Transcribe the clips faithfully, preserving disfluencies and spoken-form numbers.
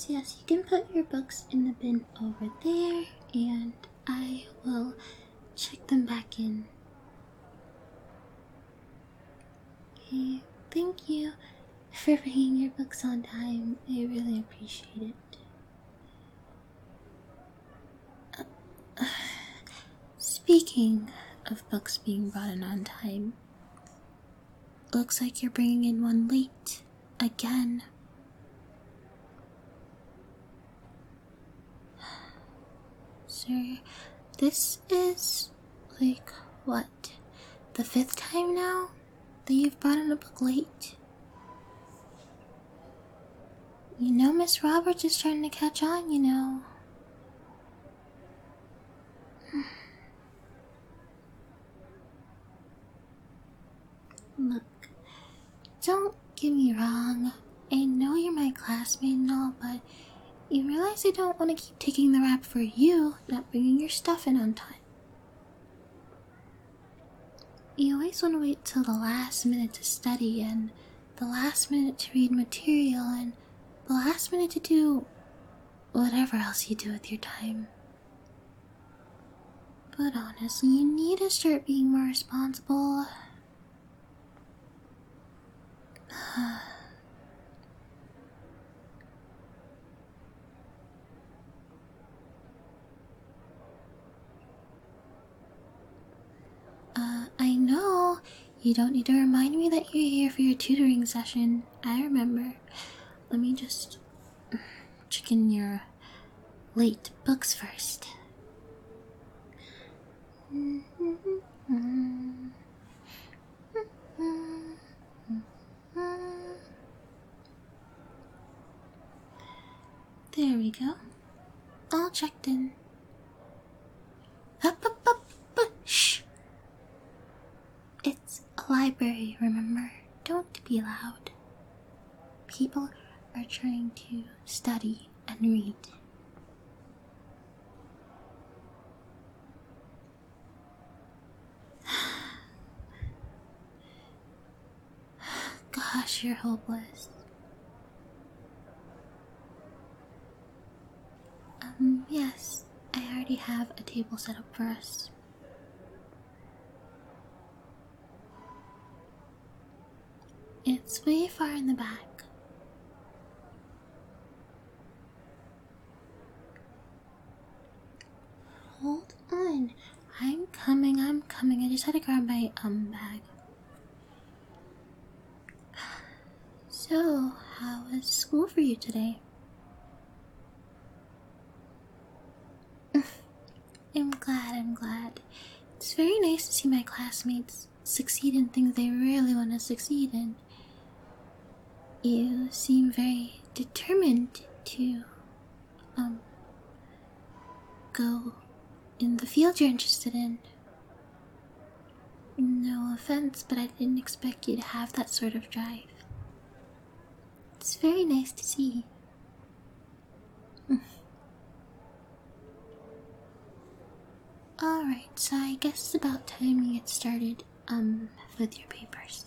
yes, you can put your books in the bin over there, and I will check them back in. Okay, thank you for bringing your books on time. I really appreciate it. Uh, uh, speaking of books being brought in on time, looks like you're bringing in one late again. Sir, this is like what? The fifth time now that you've brought in a book late? You know, Miss Roberts is trying to catch on, you know. Look, don't get me wrong. I know you're my classmate and all, but you realize I don't want to keep taking the rap for you not bringing your stuff in on time. You always want to wait till the last minute to study, and the last minute to read material, and the last minute to do whatever else you do with your time. But honestly, you need to start being more responsible. uh, I know. You don't need to remind me that you're here for your tutoring session. I remember. Let me just check in your late books first. There we go. All checked in. Up, up, up, up. Shh. It's a library, remember? Don't be loud. People are trying to study and read. Gosh, you're hopeless. Um, yes, I already have a table set up for us. It's way far in the back. Hold on. I'm coming, I'm coming. I just had to grab my, um, bag. So, how was school for you today? I'm glad, I'm glad. It's very nice to see my classmates succeed in things they really want to succeed in. You seem very determined to, um, go in the field you're interested in. No offense, but I didn't expect you to have that sort of drive. It's very nice to see. Alright, so I guess it's about time you get started, um, with your papers.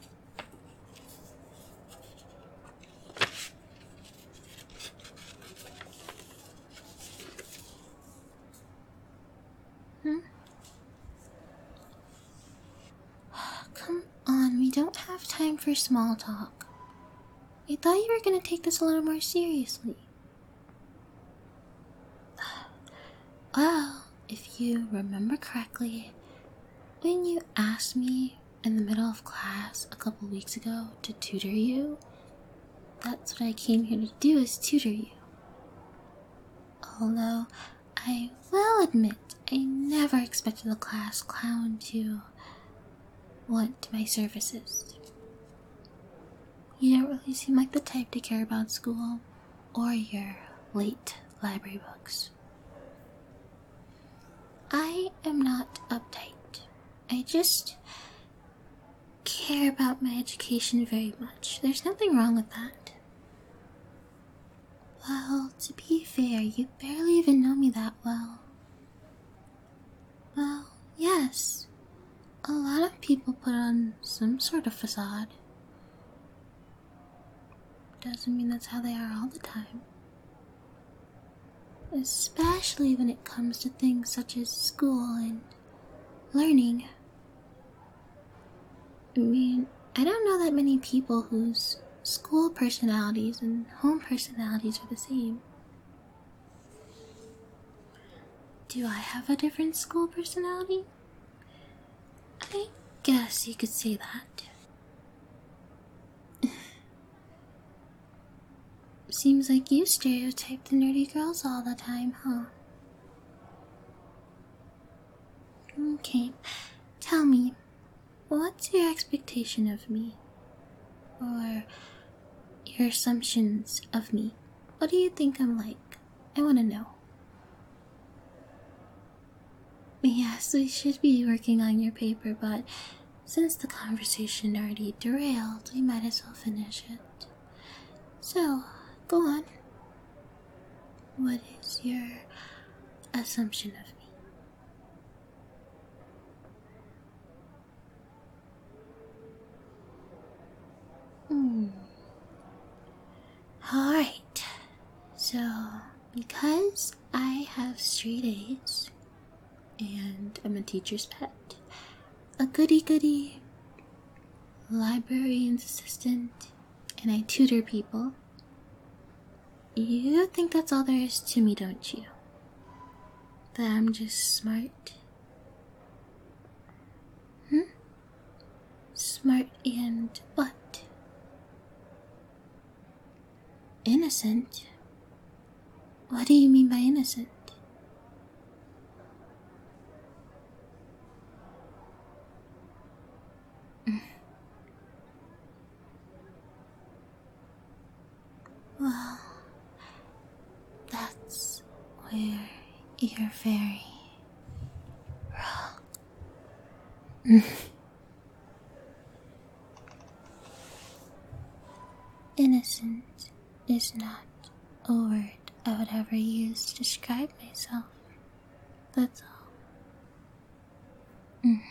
Hmm? Come on, we don't have time for small talk. I thought you were gonna take this a little more seriously. Well, if you remember correctly, when you asked me in the middle of class a couple weeks ago to tutor you, that's what I came here to do, is tutor you. Although, I will admit, I never expected the class clown to want my services. You don't really seem like the type to care about school or your late library books. I am not uptight. I just care about my education very much. There's nothing wrong with that. Well, to be fair, you barely even know me that well. Well, yes. A lot of people put on some sort of facade. Doesn't mean that's how they are all the time. especially when it comes to things such as school and learning. I mean, I don't know that many people whose school personalities and home personalities are the same. Do I have a different school personality? I guess you could say that. Seems like you stereotype the nerdy girls all the time, huh? Okay, tell me, what's your expectation of me? Or your assumptions of me? What do you think I'm like? I want to know. Yes, we should be working on your paper, but since the conversation already derailed, we might as well finish it. So, go on. What is your assumption of me? Hmm. Alright. So, because I have straight A's, and I'm a teacher's pet, a goody-goody librarian's assistant, and I tutor people, you think that's all there is to me, don't you? That I'm just smart? Hmm? Smart and what? Innocent? What do you mean by innocent? Well, that's where you're very wrong. Innocent is not a word I would ever use to describe myself. That's all. Mm.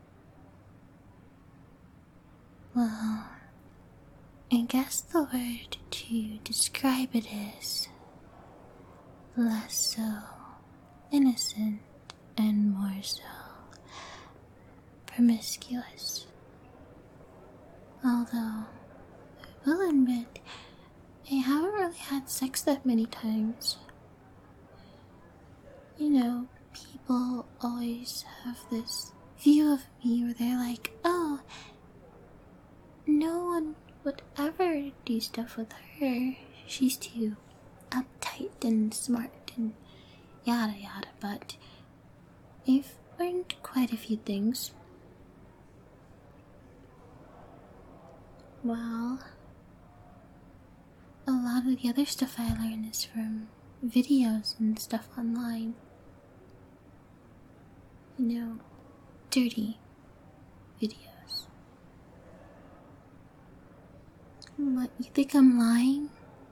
Well, I guess the word to describe it is less so innocent and more so promiscuous. Although, I will admit, I haven't really had sex that many times. You know, people always have this view of me where they're like, oh, no one would ever do stuff with her. She's too uptight and smart and yada yada, but I've learned quite a few things. Well, a lot of the other stuff I learn is from videos and stuff online. You know, dirty videos. What, you think I'm lying?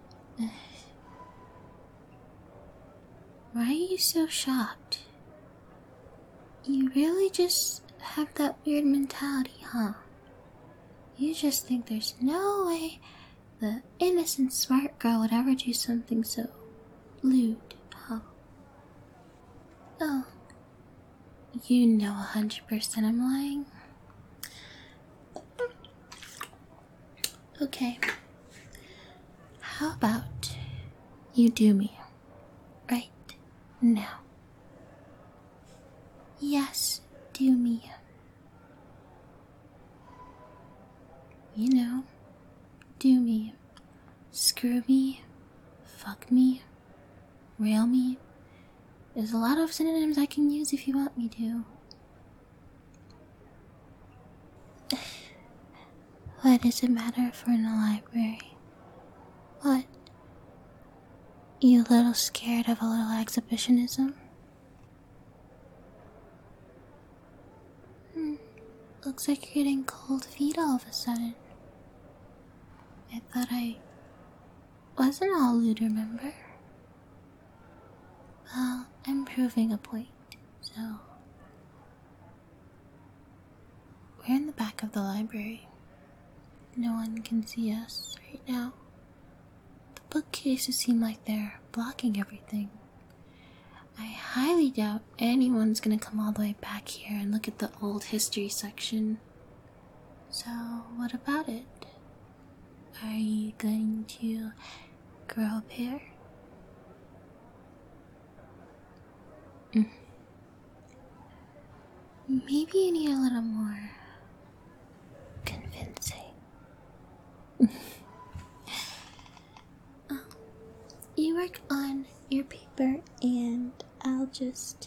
Why are you so shocked? You really just have that weird mentality, huh? You just think there's no way the innocent smart girl would ever do something so lewd, huh? Oh, you know a hundred percent I'm lying. Okay, how about you do me right now? Yes, do me. You know, do me. Screw me, fuck me, rail me. There's a lot of synonyms I can use if you want me to. What does it matter if we're in a library? What? You a little scared of a little exhibitionism? Hmm. Looks like you're getting cold feet all of a sudden. I thought I wasn't all lewd, remember? Well, I'm proving a point, so... We're in the back of the library. No one can see us right now. The bookcases seem like they're blocking everything. I highly doubt anyone's gonna come all the way back here and look at the old history section. So, what about it? Are you going to grow a pair? Mm. Maybe you need a little more convincing. Oh, you work on your paper, and I'll just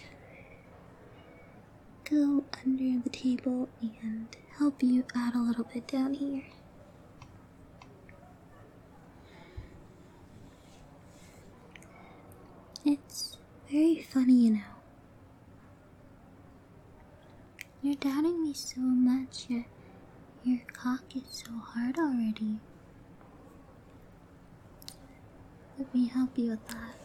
go under the table and help you out a little bit down here. It's very funny, you know. You're doubting me so much, yet your cock is so hard already. Let me help you with that.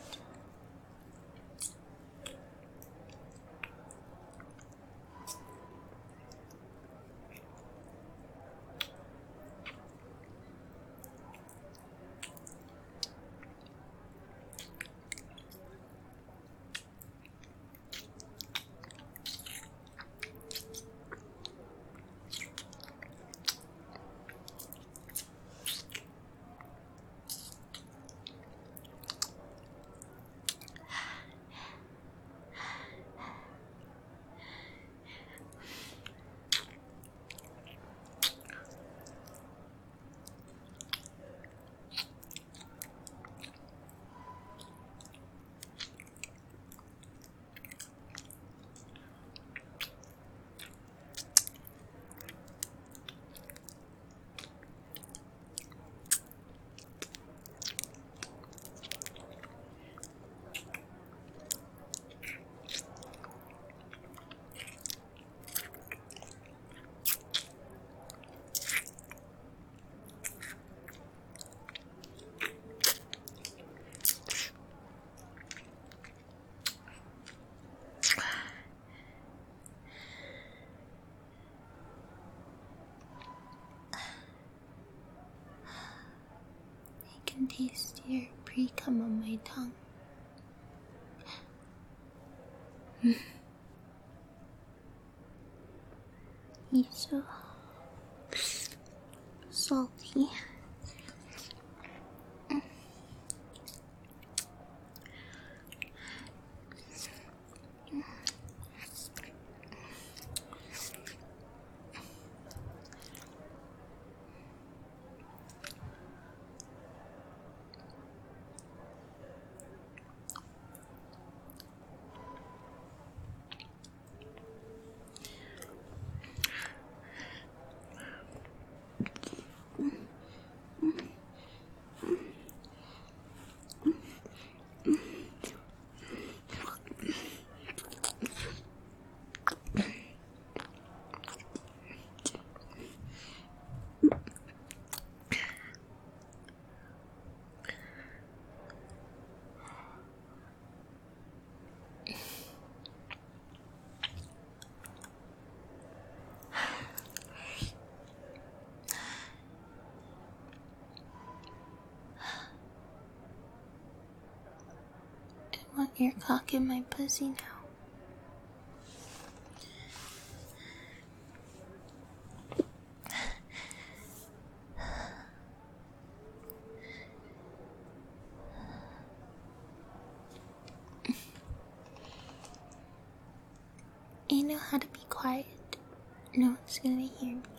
I can taste your pre-cum on my tongue. He's so salty. I want your cock in my pussy now. I know how to be quiet. No one's gonna hear me.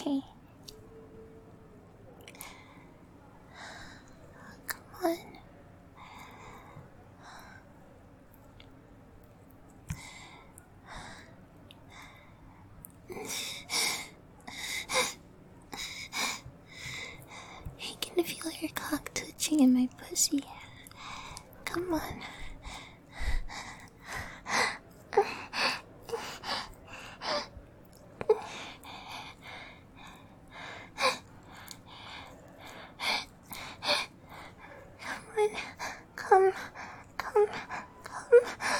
okay. Come on. I can feel your cock twitching in my pussy. Come on. Come, come, come.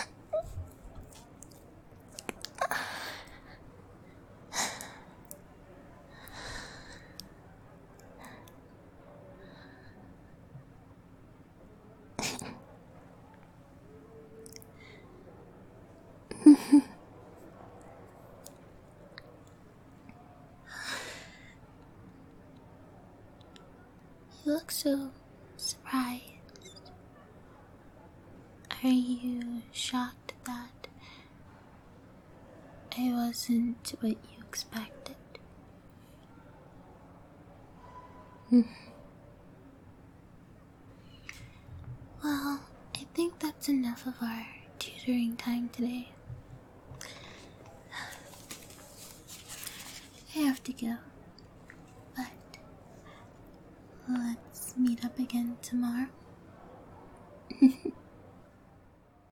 You look so surprised. Are you shocked that I wasn't what you expected? Well, I think that's enough of our tutoring time today. I have to go, but let's meet up again tomorrow.